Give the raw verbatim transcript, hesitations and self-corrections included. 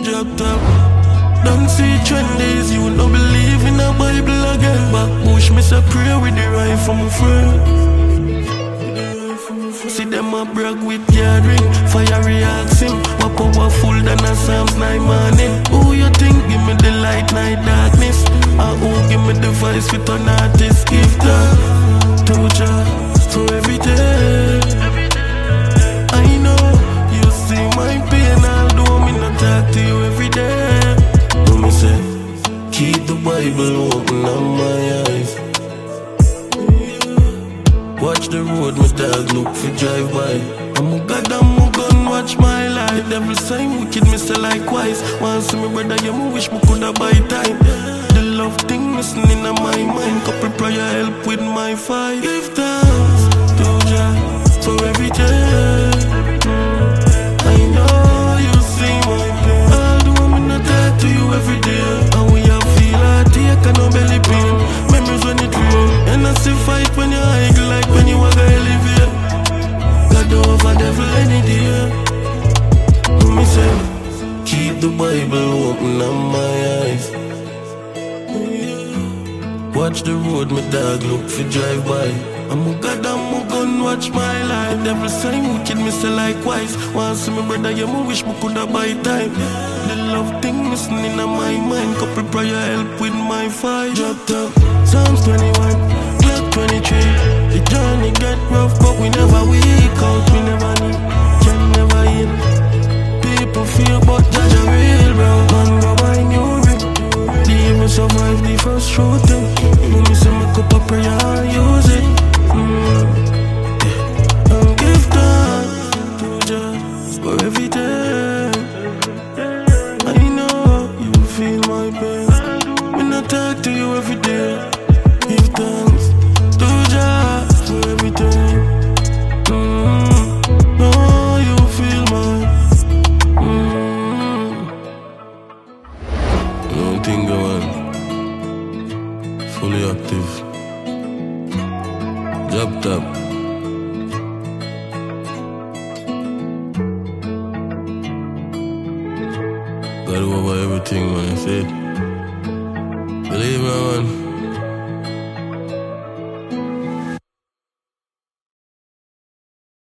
drop top. Don't see trendies, you no believe in the Bible again. Back bush, me say pray with the rifle, my friend. See them a brag with gathering, fire reacts him. What powerful than a Psalms nine morning. Who you think give me the light, night darkness? Or who give me the voice with an artist? Give that to Jah for every day. I know you see my pain, although me not talk to you every day. Do me say, keep the Bible open on my eyes. Watch the road, my dog look for drive by. I'm a god, I'm a gun, watch my life. Devil sign wicked, me say likewise. Once me brother, you me wish me coulda buy time. The love thing missing in my mind. Couple prayer help with my fight. Give thanks to Jah for every day. I know you see my pain, although me not talk to you every day. And we have feel heartache and no belly pain. Memories when it rain, and I see fight when you hike like when you walk a elevate. God over devil any day. Do me say, keep the Bible open on my eyes. Watch the road, my dog look for drive by. I'm a god, I'm a gun, watch my life. Devil sign wicked, me say likewise. Once see me brother, you me wish me coulda buy time. The love thing missing in my mind. Couple prayer help with my fight. Drop top, Psalms twenty-one, Glock twenty-three. The journey get rough, but we never weak out. We never need, can never heal. People feel, but Jah Jah real, bro. Man go buy new rig. The even survive the first shooting. When me say make up a prayer and use it. Mm. Yeah. And give thanks to Jah for every day. I know you feel my pain. Me not talk to you every day. Give thanks to Jah for everything. Mm. No, you feel my. Mm. No thing going. Fully active. Drop top. Got over everything, man. I said, believe me, man.